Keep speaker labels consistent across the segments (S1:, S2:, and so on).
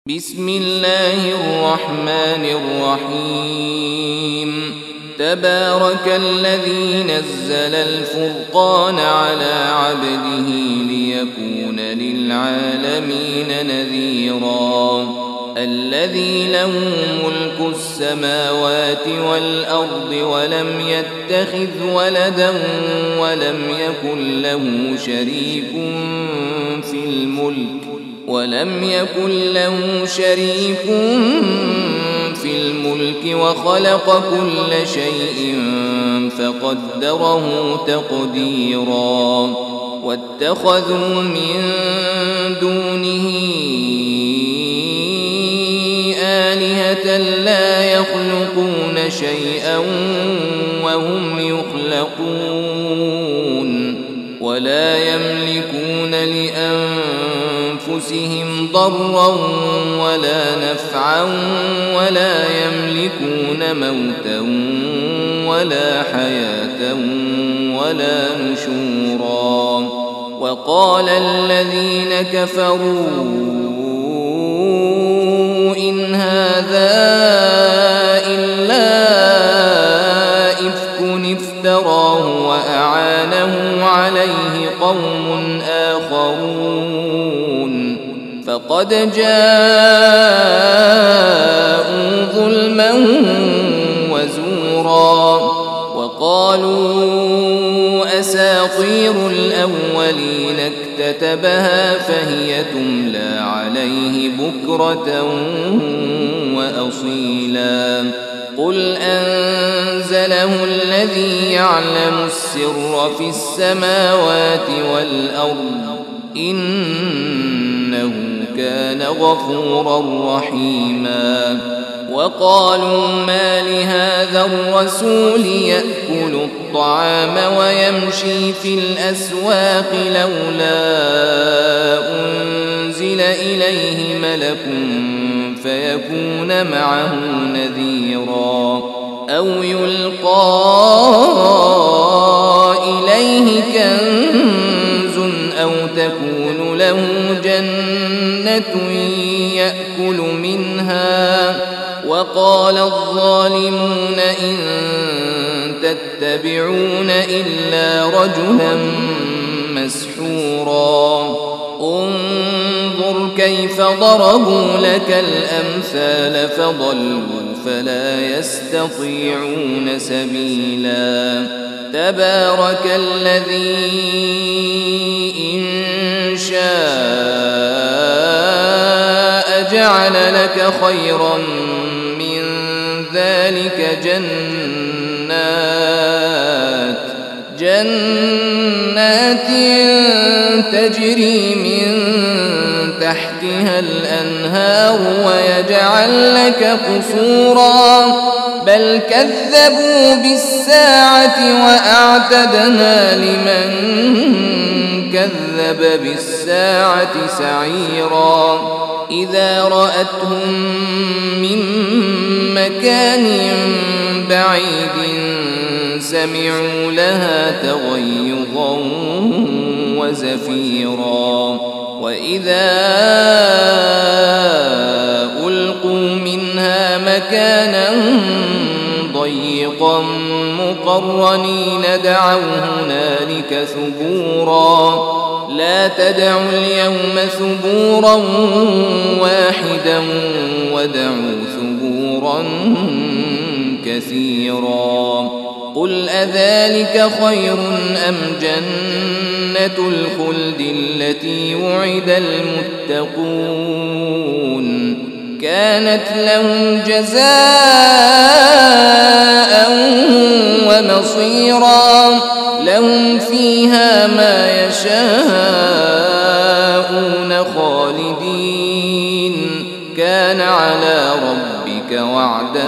S1: بسم الله الرحمن الرحيم تبارك الذي نزل الفرقان على عبده ليكون للعالمين نذيرا الذي له ملك السماوات والأرض ولم يتخذ ولدا ولم يكن له شريك في الملك وخلق كل شيء فقدره تقديرا واتخذوا من دونه آلهة لا يخلقون شيئا وهم يخلقون ولا يملكون لأنفسهم ضرا ولا نفعا ولا يملكون موتا ولا حياة ولا نشورا وقال الذين كفروا إن هذا إلا إفك افتراه وأعانه عليه قوم آخرون فقد جاءوا ظلما وزورا وقالوا أساطير الأولين اكتتبها فهي تملى عليه بكرة وأصيلا قل أنزله الذي يعلم السر في السماوات والأرض إنه كان غفورا رحيما وقالوا ما لهذا الرسول يأكل الطعام ويمشي في الأسواق لولا أنزل إليه ملك فيكون معه نذيرا أو يلقى إليه كنز أو تكون له جنة يأكل منها وقال الظالمون إن تتبعون إلا رجلا مسحورا انظر كيف ضربوا لك الأمثال فضلوا فلا يستطيعون سبيلا تبارك الذي إن شاء جعل لك خيرا من ذلك جنات تجري من تحتها الأنهار ويجعل لك قصورا بل كذبوا بالساعة وأعتدنا لمن كذب بالساعة سعيرا إذا رأتهم من مكان بعيد سمعوا لها تغيظا وزفيرا وإذا ألقوا منها مكانا ضيقا مقرنين دعوا هنالك ثبورا لا تدعوا اليوم ثبورا واحدا ودعوا ثبورا كثيرا قل أذلك خير أم جنة الخلد التي وعد المتقون كانت لهم جزاء ومصيرا لهم فيها ما يشاءون خالدين كان على ربك وعدا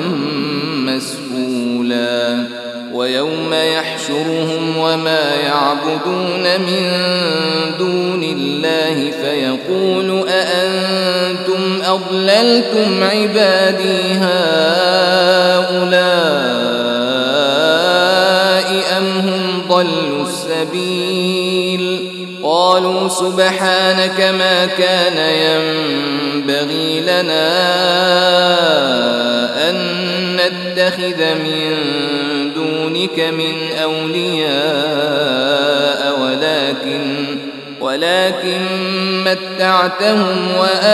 S1: مسئولا ويوم يحشرهم وما يعبدون من دون الله فيقول أأنتم أضللتم عبادي هؤلاء أم هم ضلوا السبيل قالوا سبحانك ما كان ينبغي ينبغي لنا أن نتخذ من دونك من أولياء ولكن متعتهم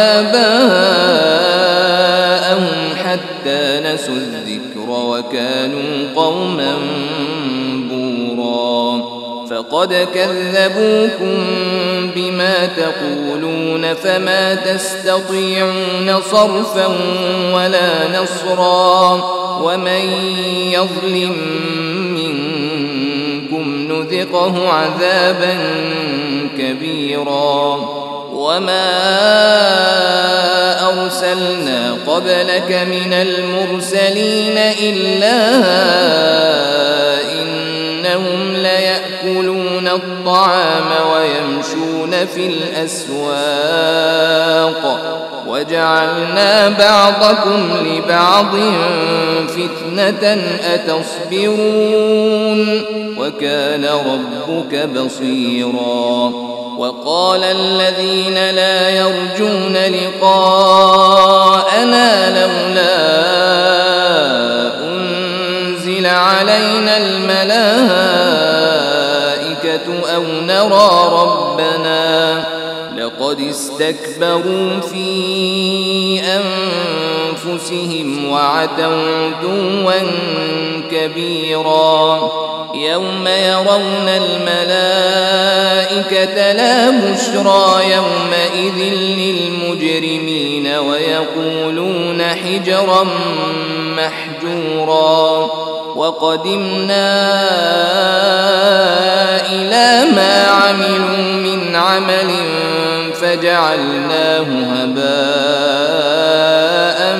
S1: وآباءهم حتى نسوا الذكر وكانوا قوما بورا فقد كذبوكم بما تقولون فما تستطيعون صرفا ولا نصرا ومن يظلم منكم نذقه عذابا كبيرا وما أرسلنا قبلك من المرسلين إلا إنهم ليأكلون الطعام ويمشون في الأسواق وجعلنا بعضكم لبعض فتنة أتصبرون وكان ربك بصيرا وقال الذين لا يرجون لقاءنا لولا أنزل علينا الملائكة أو نرى ربنا لقد استكبروا في أنفسهم وعتوا عتوا كبيرا يوم يرون الملائكة لا بشرى يومئذ للمجرمين ويقولون حجرا محجورا وقدمنا إلى ما عملوا من عمل فجعلناه هباء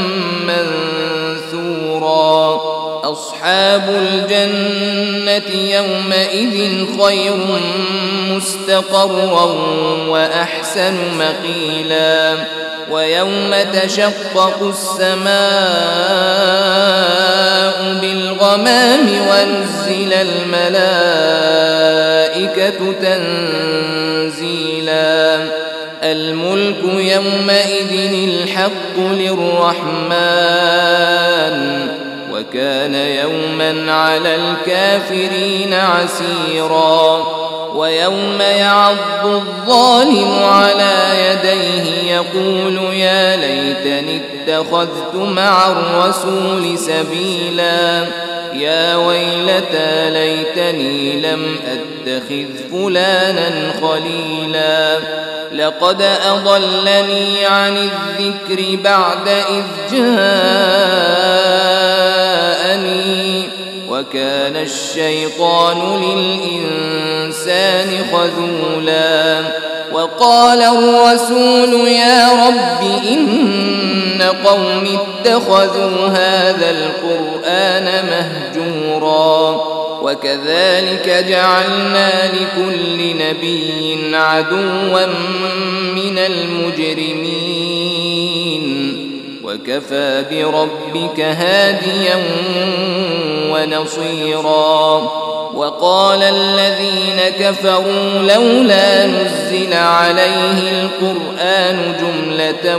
S1: منثورا أصحاب الجنة يومئذ خير مستقرا وأحسن مقيلا ويوم تشقق السماء بالغمام ونزل الملائكة تنزيلا الملك يومئذ الحق للرحمن وكان يوما على الكافرين عسيرا ويوم يعض الظالم على يديه يقول يا ليتني اتخذت مع الرسول سبيلا يا ويلتى ليتني لم أتخذ فلانا خليلا لقد أضلني عن الذكر بعد إذ جاءني وكان الشيطان للإنسان خذولا وقال الرسول يا رب إن قوم اتخذوا هذا القرآن مهجورا وكذلك جعلنا لكل نبي عدوا من المجرمين وكفى بربك هاديا ونصيرا وقال الذين كفروا لولا نزل عليه القرآن جملة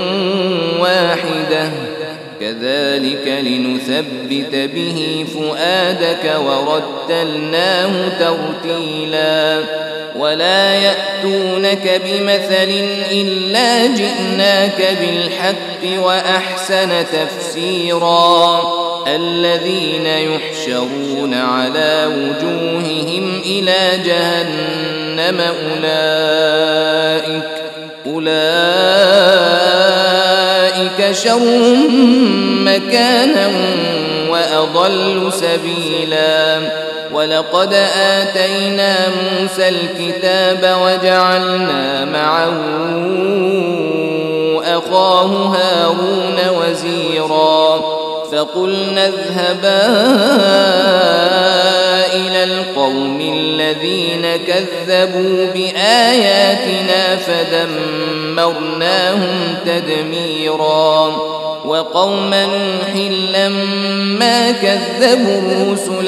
S1: واحدة كذلك لنثبت به فؤادك ورتلناه ترتيلا ولا يأتونك بمثل إلا جئناك بالحق وأحسن تفسيرا الذين يحشرون على وجوههم إلى جهنم أولئك شر مكانا وأضل سبيلا ولقد آتينا موسى الكتاب وجعلنا معه أخاه هارون وزيرا فقلنا اذهبا إلى القوم الذين كذبوا بآياتنا فدمرناهم تدميرا وقوم نوح لما كذبوا الرسل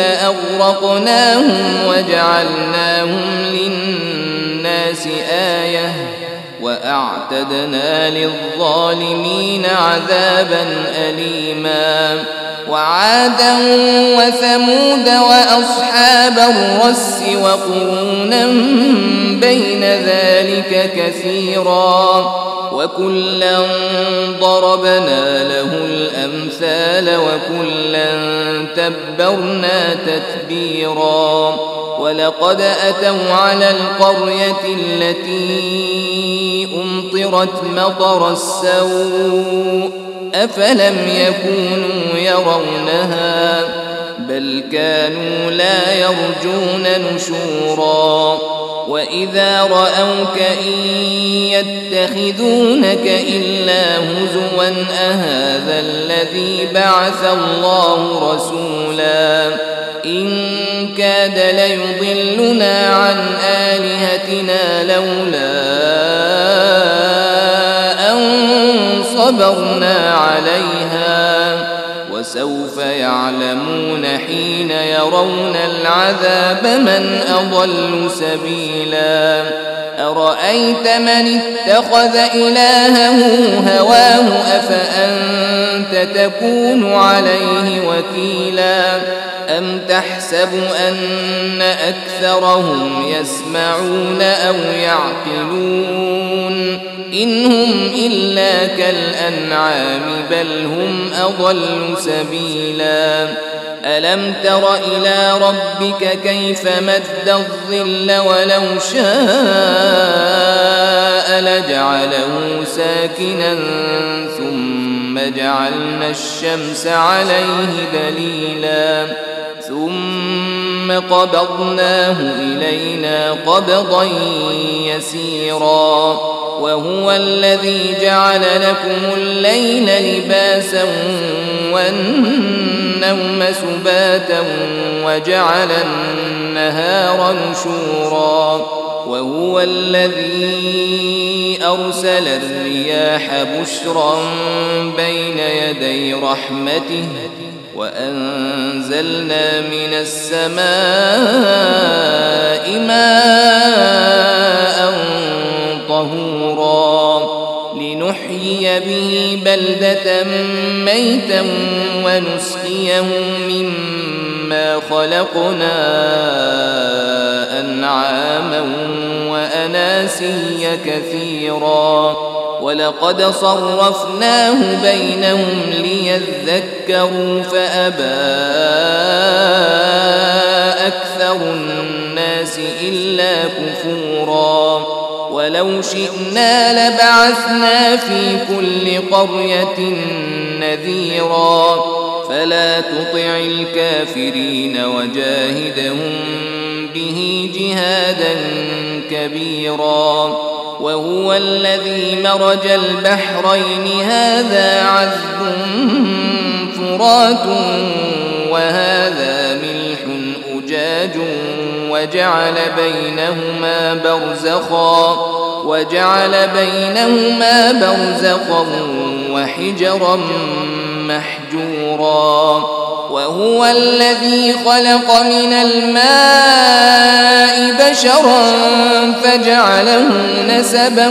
S1: أغرقناهم وجعلناهم للناس آية وأعتدنا للظالمين عذابا أليما وعادا وثمود وأصحاب الرس وقرونا بين ذلك كثيرا وكلا ضربنا له الأمثال وكلا تبرنا تتبيرا ولقد أتوا على القرية التي أمطرت مطر السوء أفلم يكونوا يرونها بل كانوا لا يرجون نشورا وإذا رأوك إن يتخذونك إلا هزوا أهذا الذي بعث الله رسولا إن كاد ليضلنا عن آلهتنا لولا أن صبرنا عليها وسوف يعلمون حين يرون العذاب من أضل سبيلا أرأيت من اتخذ إلهه هواه أفأنت تكون عليه وكيلا أم تحسب أن أكثرهم يسمعون أو يعقلون إن هم إلا كالأنعام بل هم أضل سبيلا ألم تر إلى ربك كيف مد الظل ولو شاء لجعله ساكنا ثم جعلنا الشمس عليه دليلا ثم قبضناه إلينا قبضا يسيرا وهو الذي جعل لكم الليل لباسا والنوم سباتا وجعل النهار نشورا وهو الذي أرسل الرياح بشرا بين يدي رحمته وأنزلنا من السماء ماء طهورا لنحيي به بلدة ميتا ونسقيه مما خلقنا أنعاما وأناسيا كثيرا ولقد صرفناه بينهم ليذكروا فأبى أكثر الناس إلا كفورا ولو شئنا لبعثنا في كل قرية نذيرا فلا تطع الكافرين وجاهدهم به جهادا كبيرا وهو الذي مرج البحرين هذا عذب فرات وهذا ملح أجاج وجعل بينهما برزخا وحجرا محجورا وهو الذي خلق من الماء بشرا فجعله نسبا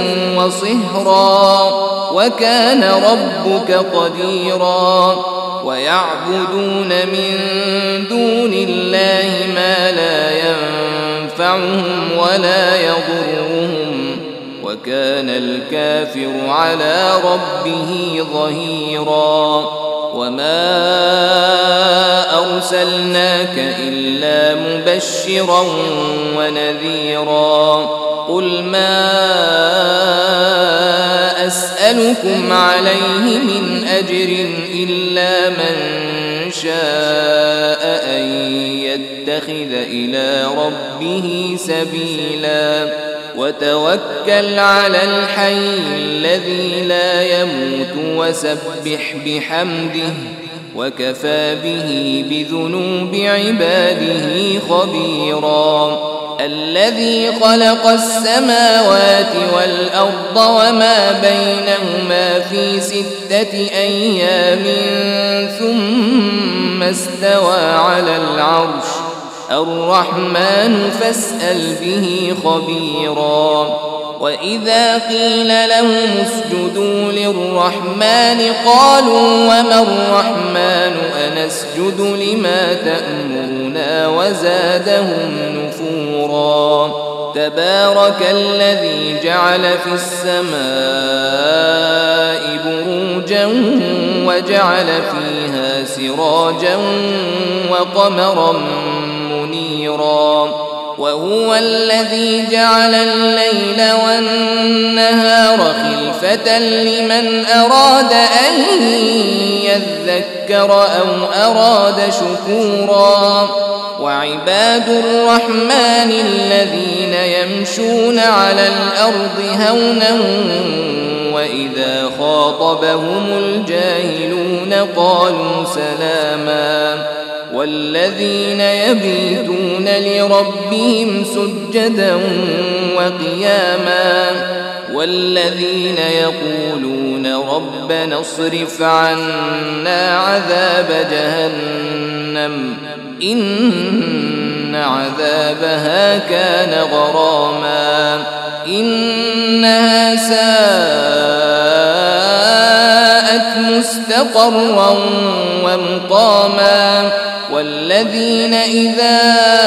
S1: وصهرا وكان ربك قديرا ويعبدون من دون الله ما لا ينفعهم ولا يضرهم وكان الكافر على ربه ظهيرا وما أرسلناك إلا مبشرا ونذيرا قل ما أسألكم عليه من أجر إلا من شاء أن يتخذ إلى ربه سبيلا وتوكل على الحي الذي لا يموت وسبح بحمده وكفى به بذنوب عباده خبيرا الذي خلق السماوات والأرض وما بينهما في 6 أيام ثم استوى على العرش الرحمن فاسأل به خبيرا وإذا قيل لهم اسجدوا للرحمن قالوا وما الرحمن أنسجد لما تأمرنا وزادهم نفورا تبارك الذي جعل في السماء بروجا وجعل فيها سراجا وقمرا منيرا وهو الذي جعل الليل والنهار خلفة لمن أراد أن يذكر أو أراد شكورا وعباد الرحمن الذين يمشون على الأرض هونا وإذا خاطبهم الجاهلون قالوا سلاما والذين يبيتون لربهم سجدا وقياما والذين يقولون ربنا اصرف عنا عذاب جهنم إن عذابها كان غراما إنها ساءت مستقرا ومقاما والذين إذا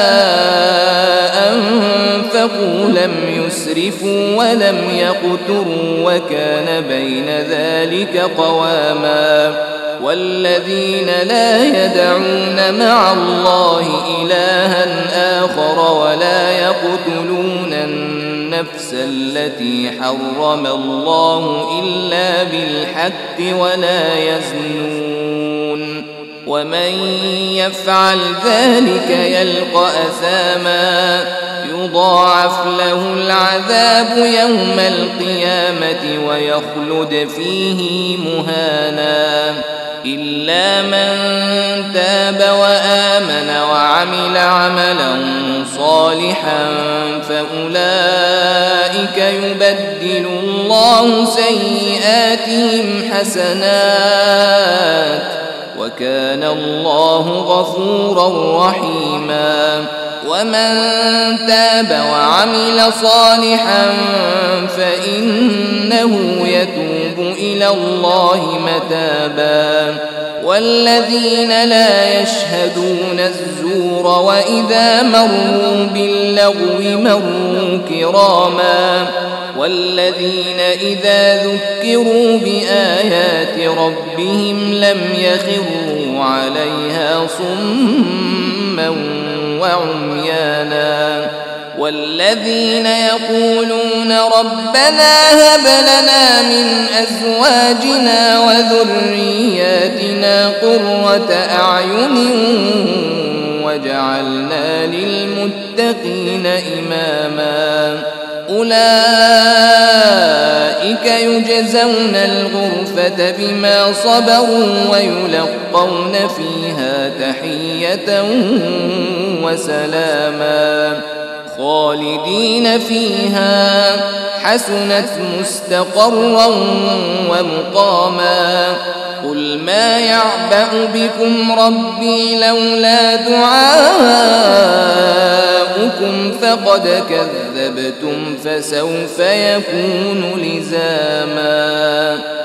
S1: أنفقوا لم يسرفوا ولم يقتروا وكان بين ذلك قواما والذين لا يدعون مع الله إلها آخر ولا يقتلون النفس التي حرم الله إلا بالحق ولا يزنون ومن يفعل ذلك يلقى أثاما يضاعف له العذاب يوم القيامة ويخلد فيه مهانا إلا من تاب وآمن وعمل عملا صالحا فأولئك يبدل الله سيئاتهم حسنات وكان الله غفورا رحيما ومن تاب وعمل صالحا فإنه يتوب إلى الله متابا والذين لا يشهدون الزور وإذا مروا باللغو مروا كراما والذين إذا ذكروا بآيات ربهم لم يخروا عليها صما وعميانا والذين يقولون ربنا هب لنا من أزواجنا وذرياتنا قرة أعين وجعلنا للمتقين إماما أولئك يجزون الغرفة بما صبروا ويلقون فيها تحية وسلاما خالدين فيها حسنت مستقرا ومقاما قل ما يعبأ بكم ربي لولا دعاؤكم فقد كذبتم فسوف يكون لزاما